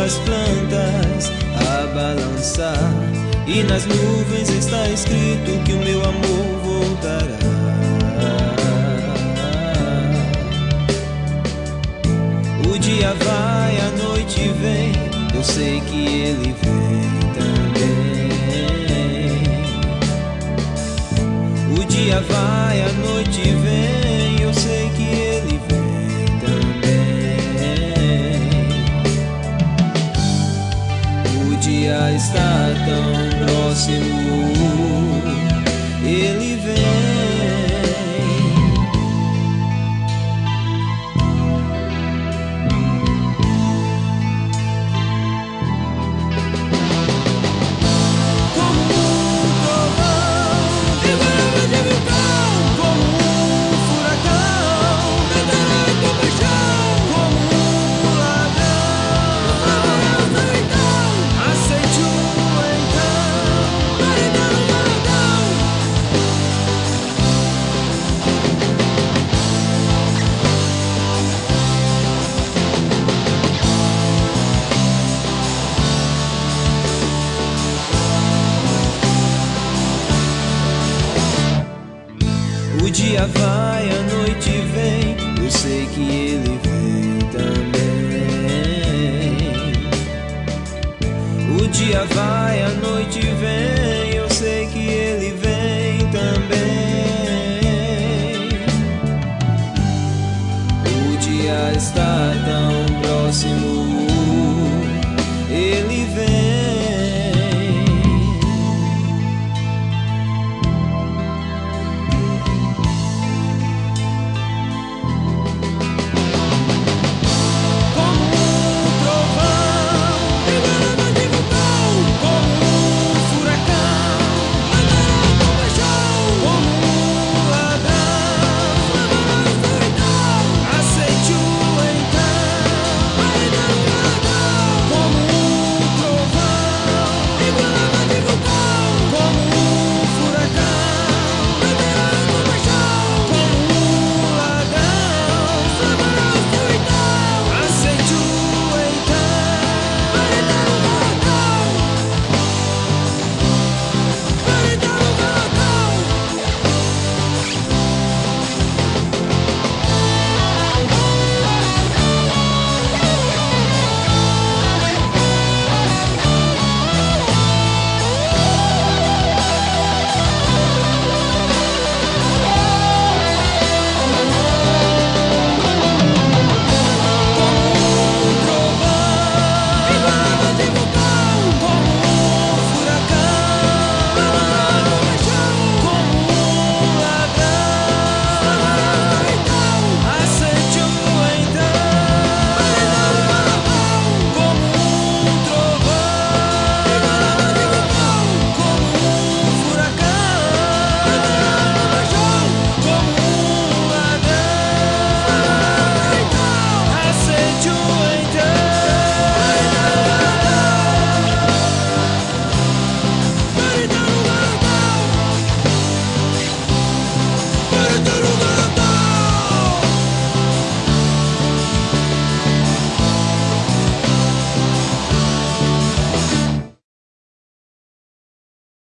as plantas a balançar, e nas nuvens está escrito que o meu amor voltará. O dia vai, a noite vem, eu sei que ele vem também. O dia vai, a noite vem, eu sei que ele vem também. O dia está tão próximo, ele vem. O dia vai, a noite vem, eu sei que ele vem também. O dia vai, a noite vem.